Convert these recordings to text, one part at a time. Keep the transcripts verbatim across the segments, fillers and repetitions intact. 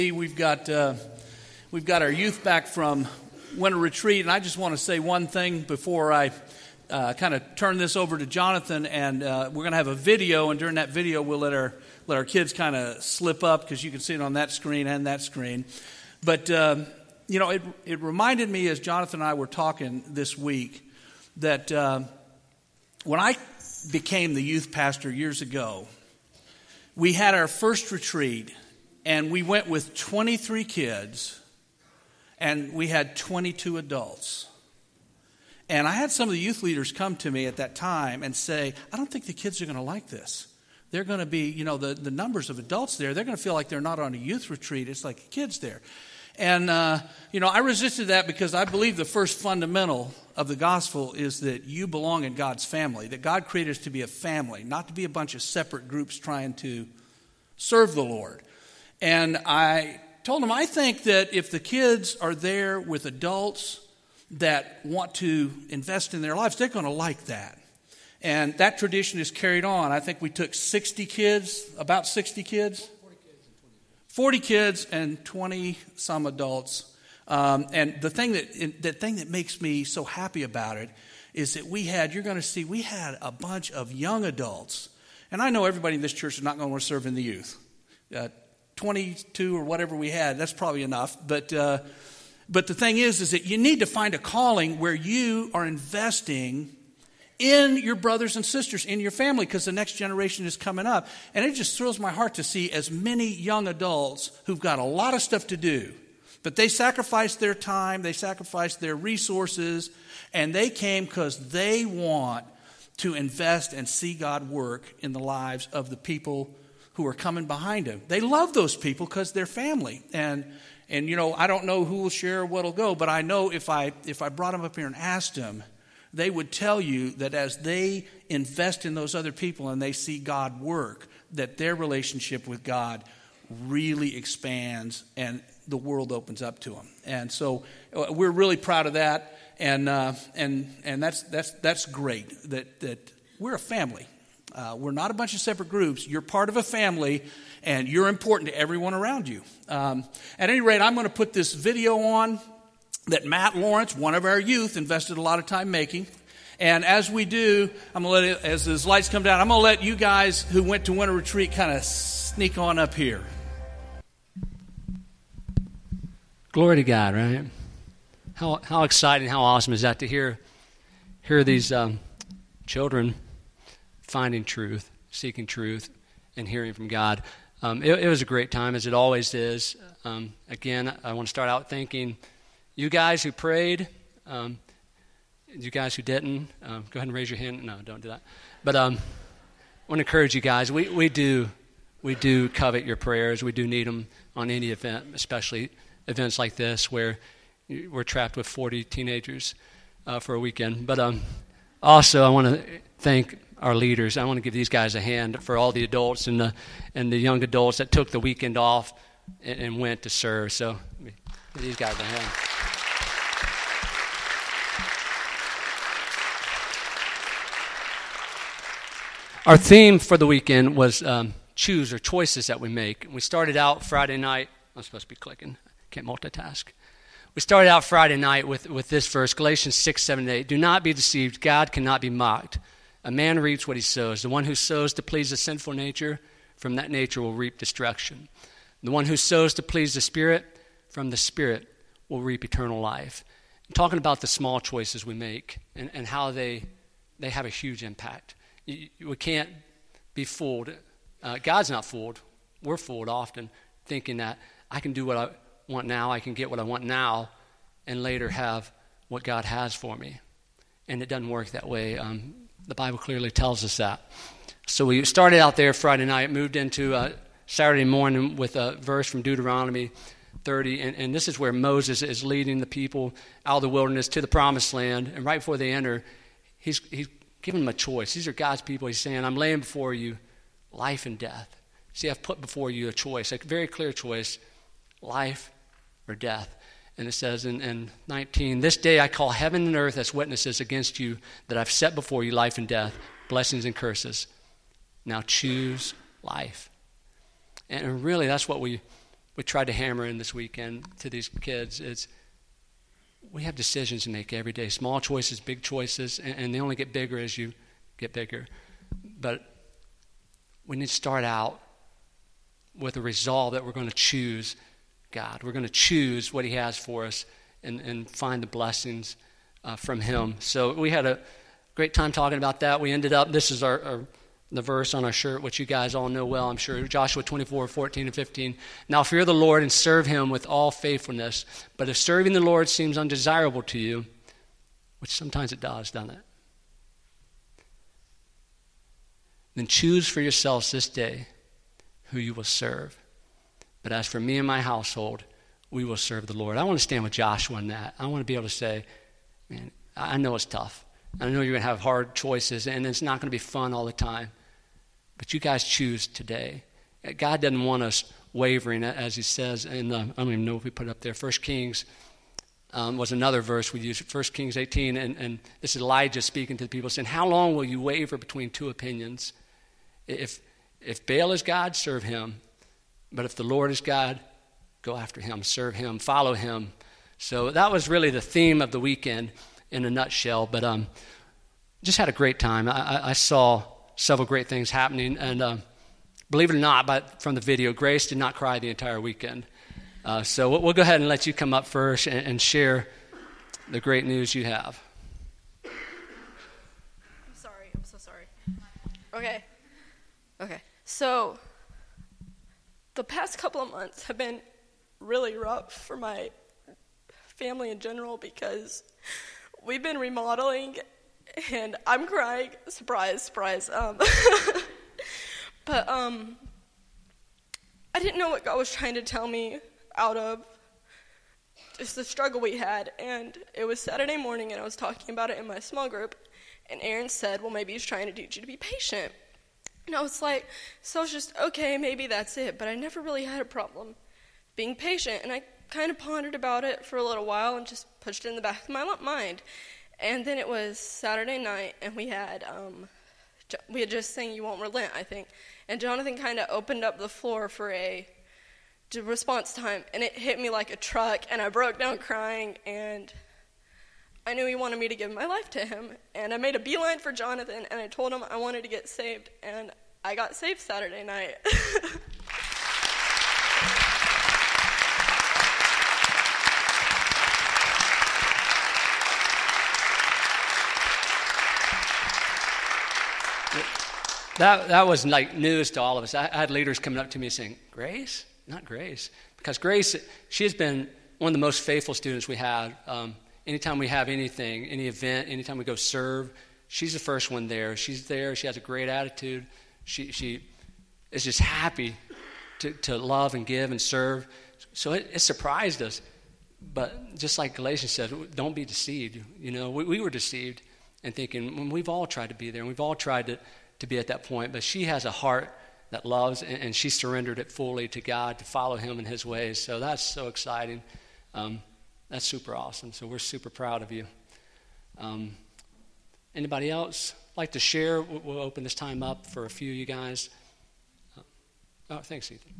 We've got uh, we've got our youth back from winter retreat, and I just want to say one thing before I uh, kind of turn this over to Jonathan. And uh, we're going to have a video, and during that video, we'll let our let our kids kind of slip up because you can see it on that screen and that screen. But uh, you know, it it reminded me as Jonathan and I were talking this week that uh, when I became the youth pastor years ago, we had our first retreat. And we went with twenty-three kids, and we had twenty-two adults. And I had some of the youth leaders come to me at that time and say, I don't think the kids are going to like this. They're going to be, you know, the, the numbers of adults there, they're going to feel like they're not on a youth retreat. It's like kids there. And, uh, you know, I resisted that because I believe the first fundamental of the gospel is that you belong in God's family, that God created us to be a family, not to be a bunch of separate groups trying to serve the Lord. And I told him, I think that if the kids are there with adults that want to invest in their lives, they're going to like that. And that tradition is carried on. I think we took sixty kids, about sixty kids. forty kids and twenty some adults. Um, and the thing that the thing that makes me so happy about it is that we had, you're going to see, we had a bunch of young adults. And I know everybody in this church is not going to want to serve in the youth. Uh, twenty-two or whatever we had, that's probably enough. But uh, but the thing is, is that you need to find a calling where you are investing in your brothers and sisters, in your family, because the next generation is coming up. And it just thrills my heart to see as many young adults who've got a lot of stuff to do, but they sacrificed their time, they sacrificed their resources, and they came because they want to invest and see God work in the lives of the people who are coming behind him. They love those people because they're family. And, and you know, I don't know who will share or what will go, but I know if I if I brought them up here and asked them, they would tell you that as they invest in those other people and they see God work, that their relationship with God really expands and the world opens up to them. And so uh, we're really proud of that. And uh, and and that's that's that's great that that we're a family. Uh, we're not a bunch of separate groups. You're part of a family, and you're important to everyone around you. Um, at any rate, I'm going to put this video on that Matt Lawrence, one of our youth, invested a lot of time making. And as we do, I'm going to let it, as his lights come down, I'm going to let you guys who went to winter retreat kind of sneak on up here. Glory to God, right? How how exciting, how awesome is that to hear hear these um, children finding truth, seeking truth, and hearing from God. Um, it, it was a great time, as it always is. Um, again, I want to start out thanking you guys who prayed, um, you guys who didn't. Um, go ahead and raise your hand. No, don't do that. But um, I want to encourage you guys. We we do we do covet your prayers. We do need them on any event, especially events like this where we're trapped with forty teenagers uh, for a weekend. But um, also, I want to thank our leaders. I want to give these guys a hand for all the adults and the and the young adults that took the weekend off and, and went to serve. So give these guys a hand. Our theme for the weekend was um, choose or choices that we make. We started out Friday night. I'm supposed to be clicking. Can't multitask. We started out Friday night with, with this verse, Galatians six, seven, and eight. Do not be deceived. God cannot be mocked. A man reaps what he sows. The one who sows to please the sinful nature, from that nature will reap destruction. The one who sows to please the Spirit, from the Spirit will reap eternal life. I'm talking about the small choices we make and, and how they they have a huge impact. You, we can't be fooled. Uh, God's not fooled. We're fooled often, thinking that I can do what I want now, I can get what I want now, and later have what God has for me. And it doesn't work that way. Um, The Bible clearly tells us that. So we started out there Friday night, moved into uh, Saturday morning with a verse from Deuteronomy thirty, and, and this is where Moses is leading the people out of the wilderness to the promised land, and right before they enter, he's, he's giving them a choice. These are God's people. He's saying, I'm laying before you life and death. See, I've put before you a choice, a very clear choice, life or death. And it says in, in nineteen, this day I call heaven and earth as witnesses against you that I've set before you life and death, blessings and curses. Now choose life. And really that's what we we tried to hammer in this weekend to these kids is we have decisions to make every day, small choices, big choices, and, and they only get bigger as you get bigger. But we need to start out with a resolve that we're going to choose God. We're going to choose what he has for us and, and find the blessings uh, from him. So we had a great time talking about that. We ended up, this is our, our the verse on our shirt, which you guys all know well, I'm sure, Joshua twenty-four, fourteen and fifteen. Now fear the Lord and serve him with all faithfulness. But if serving the Lord seems undesirable to you, which sometimes it does, doesn't it? Then choose for yourselves this day who you will serve. But as for me and my household, we will serve the Lord. I want to stand with Joshua in that. I want to be able to say, man, I know it's tough. I know you're going to have hard choices, and it's not going to be fun all the time. But you guys choose today. God doesn't want us wavering, as he says in, uh, I don't even know if we put it up there, First Kings um, was another verse we used, First Kings eighteen, and, and this is Elijah speaking to the people, saying, how long will you waver between two opinions? If, if Baal is God, serve him. But if the Lord is God, go after him, serve him, follow him. So that was really the theme of the weekend in a nutshell. But um, just had a great time. I, I, I saw several great things happening. And uh, believe it or not, but from the video, Grace did not cry the entire weekend. Uh, so we'll, we'll go ahead and let you come up first and, and share the great news you have. I'm sorry. I'm so sorry. Okay. Okay. So the past couple of months have been really rough for my family in general because we've been remodeling and I'm crying. Surprise, surprise. Um, but um, I didn't know what God was trying to tell me out of just the struggle we had. And it was Saturday morning and I was talking about it in my small group. And Aaron said, well, maybe he's trying to teach you to be patient. And I was like, so I was just, okay, maybe that's it. But I never really had a problem being patient. And I kind of pondered about it for a little while and just pushed it in the back of my mind. And then it was Saturday night, and we had um, we had just sang You Won't Relent, I think. And Jonathan kind of opened up the floor for a response time, and it hit me like a truck, and I broke down crying, and I knew he wanted me to give my life to him. And I made a beeline for Jonathan, and I told him I wanted to get saved, and I got saved Saturday night. That that was like news to all of us. I, I had leaders coming up to me saying, Grace? Not Grace. Because Grace, she has been one of the most faithful students we had. Um, anytime we have anything, any event, anytime we go serve, she's the first one there. She's there. She has a great attitude. She she is just happy to, to love and give and serve. So it, it surprised us. But just like Galatians said, don't be deceived. You know, we, we were deceived and thinking, well, we've all tried to be there, and we've all tried to, to be at that point. But she has a heart that loves, and, and she surrendered it fully to God to follow him in his ways. So that's so exciting. Um, that's super awesome. So we're super proud of you. Um, anybody else like to share? We'll, we'll open this time up for a few of you guys. Oh, thanks, Ethan.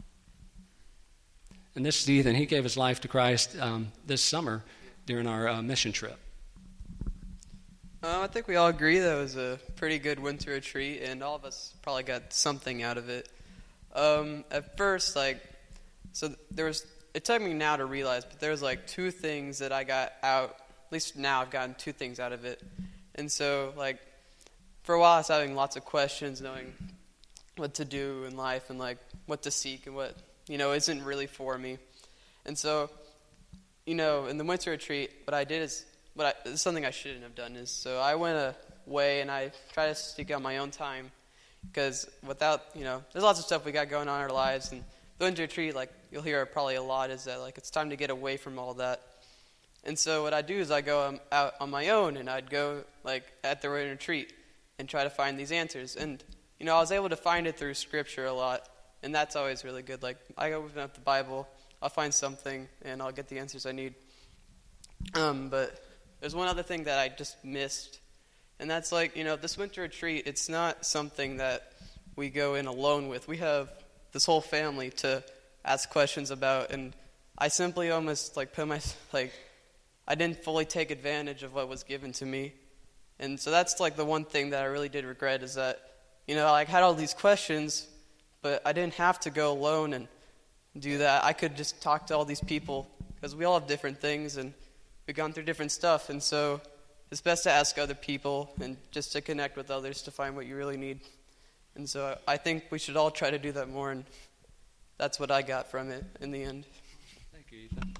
And this is Ethan. He gave his life to Christ um, this summer during our uh, mission trip. Uh, I think we all agree that it was a pretty good winter retreat, and all of us probably got something out of it. Um, at first, like, so there was, it took me now to realize, but there was like two things that I got out, at least now I've gotten two things out of it. And so, like, for a while I was having lots of questions, knowing what to do in life and, like, what to seek and what, you know, isn't really for me. And so, you know, in the winter retreat, what I did is, what I, something I shouldn't have done is, so I went away and I tried to seek out my own time, because without, you know, there's lots of stuff we got going on in our lives, and the winter retreat, like, you'll hear probably a lot, is that, like, it's time to get away from all that. And so what I do is I go um, out on my own, and I'd go, like, at the winter retreat and try to find these answers. And, you know, I was able to find it through Scripture a lot, and that's always really good. Like, I open up the Bible, I'll find something, and I'll get the answers I need. Um, but there's one other thing that I just missed, and that's, like, you know, this winter retreat, it's not something that we go in alone with. We have this whole family to ask questions about, and I simply almost like put my like I didn't fully take advantage of what was given to me. And so that's like the one thing that I really did regret, is that, you know, I like, had all these questions, but I didn't have to go alone and do that. I could just talk to all these people, because we all have different things and we've gone through different stuff. And so it's best to ask other people and just to connect with others to find what you really need. And so I think we should all try to do that more, and that's what I got from it in the end. Thank you, Ethan.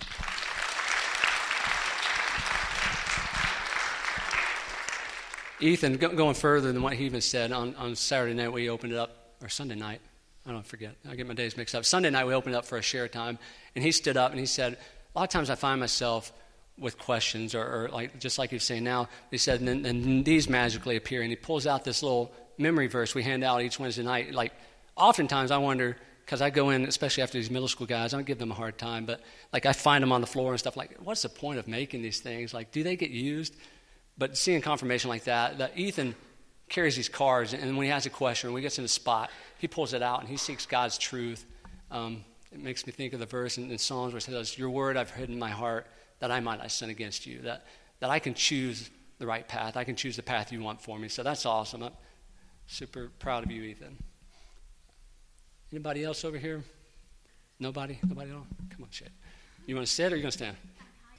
Ethan, go, going further than what he even said, on, on Saturday night we opened it up, or Sunday night, I don't forget, I get my days mixed up. Sunday night we opened it up for a share time, and he stood up and he said, a lot of times I find myself with questions, or, or like just like you're saying now, he said, and, and these magically appear, and he pulls out this little memory verse we hand out each Wednesday night. Like, oftentimes I wonder, because I go in, especially after these middle school guys, I don't give them a hard time, but like I find them on the floor and stuff, like, what's the point of making these things? Like, do they get used? But seeing confirmation like that, that Ethan carries these cards, and when he has a question, when he gets in a spot, he pulls it out and he seeks God's truth. Um, it makes me think of the verse in, in Psalms where it says, your word I've hidden in my heart that I might not sin against you, that, that I can choose the right path. I can choose the path you want for me. So that's awesome. I'm super proud of you, Ethan. Anybody else over here? Nobody? Nobody at all? Come on, shit. You want to sit or you going to stand?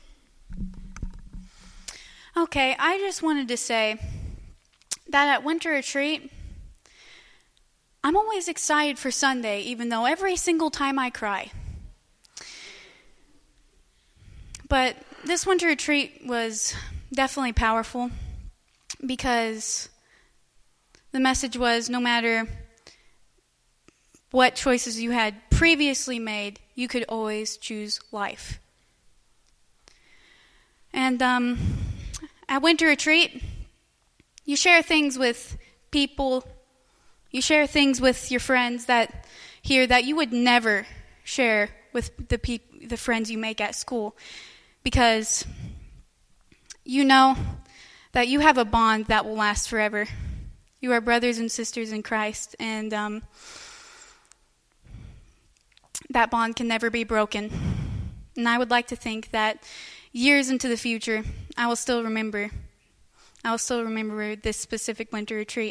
Okay, I just wanted to say that at Winter Retreat, I'm always excited for Sunday, even though every single time I cry. But this Winter Retreat was definitely powerful, because the message was, no matter what choices you had previously made, you could always choose life. And um, at Winter Retreat, you share things with people, you share things with your friends that here that you would never share with the peop- the friends you make at school, because you know that you have a bond that will last forever. You are brothers and sisters in Christ, and um, that bond can never be broken. And I would like to think that years into the future, I will still remember. I will still remember this specific Winter Retreat.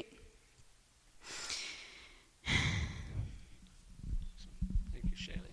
Thank you, Shaylee.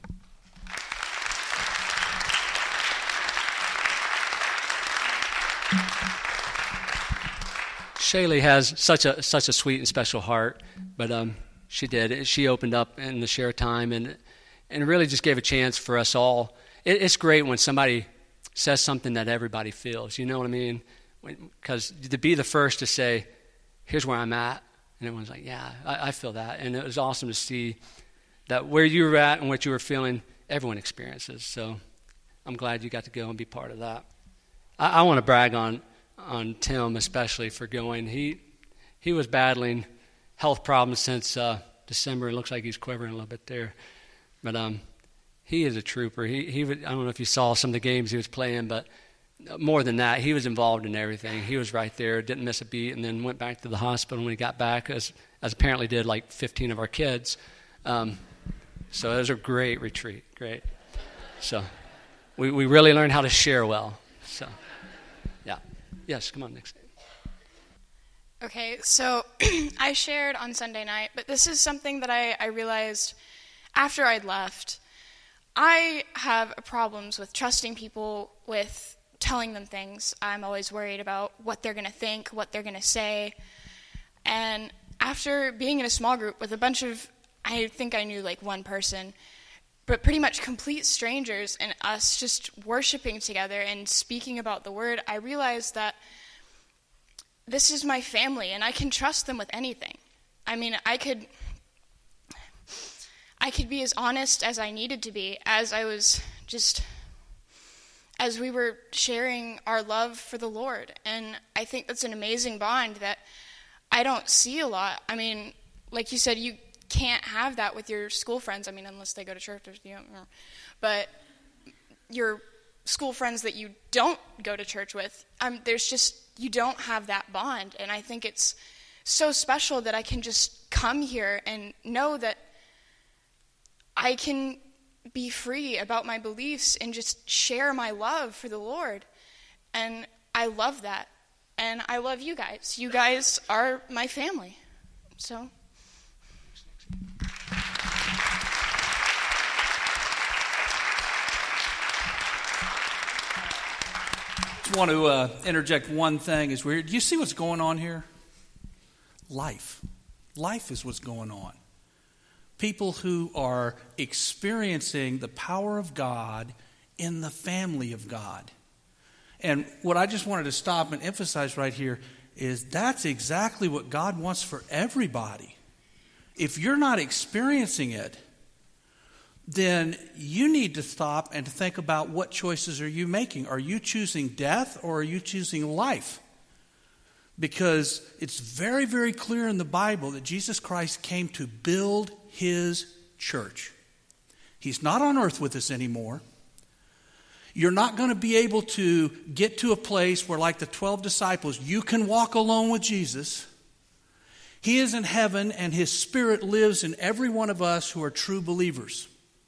Shaylee has such a such a sweet and special heart, but um, she did. She opened up in the share time and and really just gave a chance for us all. It, it's great when somebody says something that everybody feels. You know what I mean? Because to be the first to say, here's where I'm at, and everyone's like, yeah, I, I feel that. And it was awesome to see that where you were at and what you were feeling, everyone experiences. So I'm glad you got to go and be part of that. I, I want to brag on on Tim especially for going. He he was battling health problems since uh, December. It looks like he's quivering a little bit there. But um, he is a trooper. He he would, I don't know if you saw some of the games he was playing, but more than that, he was involved in everything. He was right there, didn't miss a beat, and then went back to the hospital when he got back, as as apparently did like fifteen of our kids. Um, so it was a great retreat, great. So we we really learned how to share well. So yeah, yes, come on, next. Okay, so I shared on Sunday night, but this is something that I, I realized after I'd left. I have problems with trusting people, with telling them things. I'm always worried about what they're going to think, what they're going to say. And after being in a small group with a bunch of, I think I knew like one person, but pretty much complete strangers, and us just worshiping together and speaking about the word, I realized that this is my family, and I can trust them with anything. I mean, I could I could be as honest as I needed to be, as I was just, as we were sharing our love for the Lord. And I think that's an amazing bond that I don't see a lot. I mean, like you said, you can't have that with your school friends. I mean, unless they go to church, or, you know, but your school friends that you don't go to church with, um, there's just, you don't have that bond. And I think it's so special that I can just come here and know that I can be free about my beliefs and just share my love for the Lord. And I love that. And I love you guys. You guys are my family. So. I just want to uh, interject one thing as we're here. Do you see what's going on here? Life. Life is what's going on. People who are experiencing the power of God in the family of God. And what I just wanted to stop and emphasize right here is that's exactly what God wants for everybody. If you're not experiencing it, then you need to stop and think about what choices are you making. Are you choosing death or are you choosing life? Because it's very, very clear in the Bible that Jesus Christ came to build his church. He's not on earth with us anymore. You're not going to be able to get to a place where, like the twelve disciples, you can walk alone with Jesus. He is in heaven and his Spirit lives in every one of us who are true believers.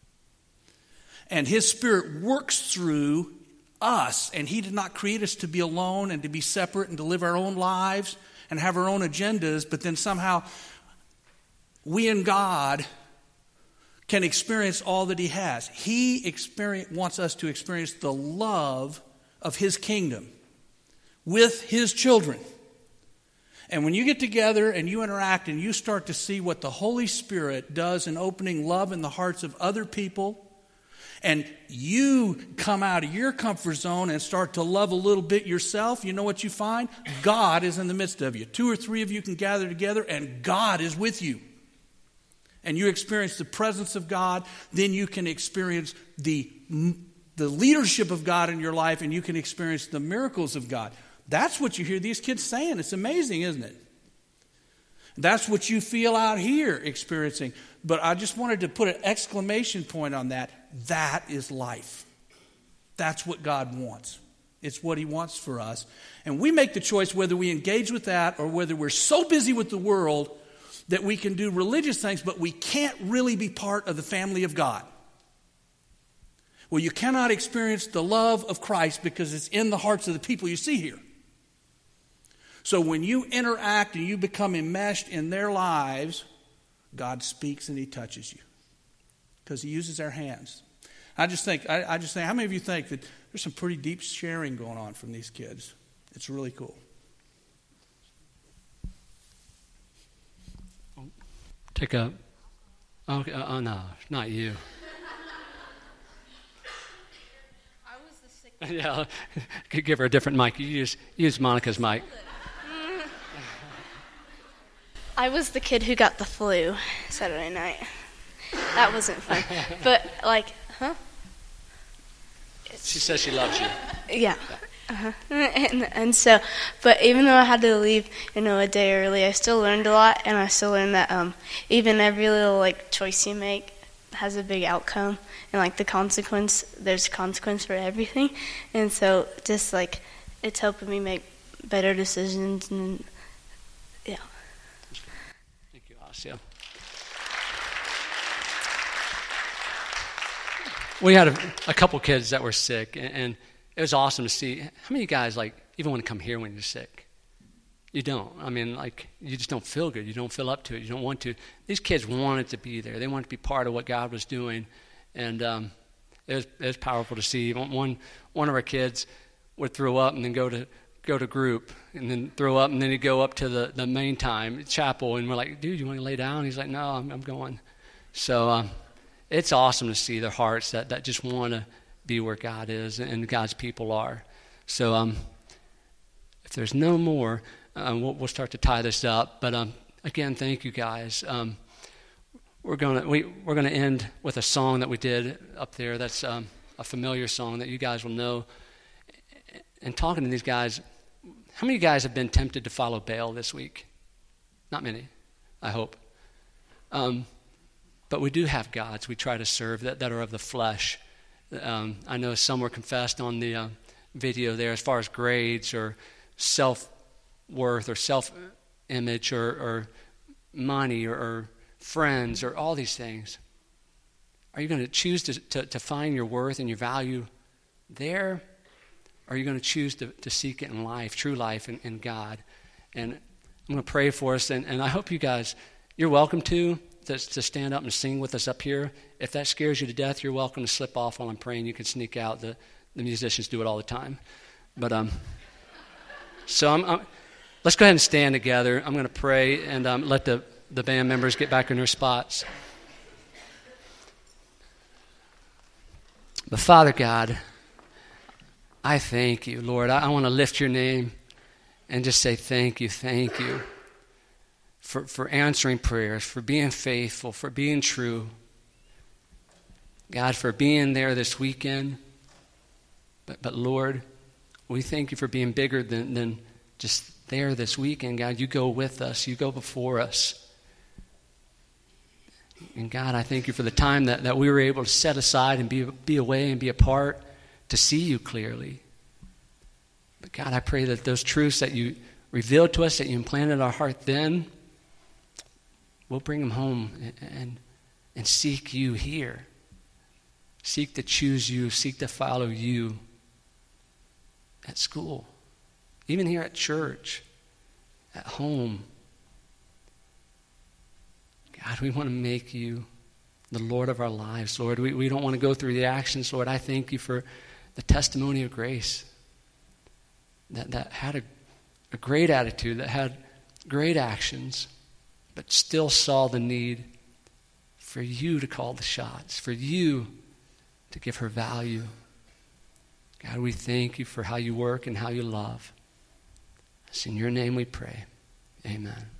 And his Spirit works through us, and he did not create us to be alone and to be separate and to live our own lives and have our own agendas, but then somehow we and God can experience all that he has. He experience, wants us to experience the love of his kingdom with his children. And when you get together and you interact and you start to see what the Holy Spirit does in opening love in the hearts of other people, and you come out of your comfort zone and start to love a little bit yourself, you know what you find? God is in the midst of you. Two or three of you can gather together and God is with you. And you experience the presence of God, then you can experience the, the leadership of God in your life, and you can experience the miracles of God. That's what you hear these kids saying. It's amazing, isn't it? That's what you feel out here experiencing. But I just wanted to put an exclamation point on that. That is life. That's what God wants. It's what he wants for us. And we make the choice whether we engage with that or whether we're so busy with the world that we can do religious things, but we can't really be part of the family of God. Well, you cannot experience the love of Christ because it's in the hearts of the people you see here. So when you interact and you become enmeshed in their lives, God speaks and he touches you because he uses our hands. I just think, I, I just think, how many of you think that there's some pretty deep sharing going on from these kids? It's really cool. Take a, oh, oh no, not you. I was the sick Yeah, could give her a different mic. You use, use Monica's mic. I was the kid who got the flu Saturday night. That wasn't fun. But, like, huh? She says she loves you. Yeah. Uh-huh. And, and so, but even though I had to leave, you know, a day early, I still learned a lot, and I still learned that um, even every little, like, choice you make has a big outcome, and, like, the consequence, there's a consequence for everything, and so just, like, it's helping me make better decisions, and, yeah. Thank you, Asya. We had a, a couple kids that were sick, and, and it was awesome to see. How many of you guys, like, even want to come here when you're sick? You don't. I mean, like, you just don't feel good. You don't feel up to it. You don't want to. These kids wanted to be there. They wanted to be part of what God was doing, and um, it was it was powerful to see. One one of our kids would throw up and then go to go to group, and then throw up, and then he'd go up to the, the main time chapel, and we're like, dude, you want to lay down? He's like, no, I'm, I'm going. So um, it's awesome to see their hearts that, that just want to be where God is and God's people are. So um, if there's no more, uh, we'll, we'll start to tie this up. But um, again, thank you guys. Um, we're gonna we we're gonna end with a song that we did up there. That's um, a familiar song that you guys will know. And talking to these guys, how many of you guys have been tempted to follow Baal this week? Not many, I hope. Um, but we do have gods we try to serve that, that are of the flesh. Um, I know some were confessed on the uh, video there as far as grades or self-worth or self-image or, or money or, or friends or all these things. Are you going to choose to, to, to find your worth and your value there? Or are you going to choose to, to seek it in life, true life in, in God? And I'm going to pray for us, and, and I hope you guys, you're welcome to, to, to stand up and sing with us up here. If that scares you to death, you're welcome to slip off while I'm praying. You can sneak out. The, the musicians do it all the time. But um, so I'm, I'm, let's go ahead and stand together. I'm going to pray and um, let the, the band members get back in their spots. But Father God, I thank you, Lord. I, I want to lift your name and just say thank you, thank you for, for answering prayers, for being faithful, for being true. God, for being there this weekend. But, but Lord, we thank you for being bigger than, than just there this weekend. God, you go with us. You go before us. And God, I thank you for the time that, that we were able to set aside and be, be away and be apart to see you clearly. But God, I pray that those truths that you revealed to us, that you implanted in our heart then, we'll bring them home and, and, and seek you here. Seek to choose you, seek to follow you at school, even here at church, at home. God, we want to make you the Lord of our lives, Lord. We, we don't want to go through the actions, Lord. I thank you for the testimony of Grace that, that had a, a great attitude, that had great actions, but still saw the need for you to call the shots, for you to give her value. God, we thank you for how you work and how you love. It's in your name we pray. Amen.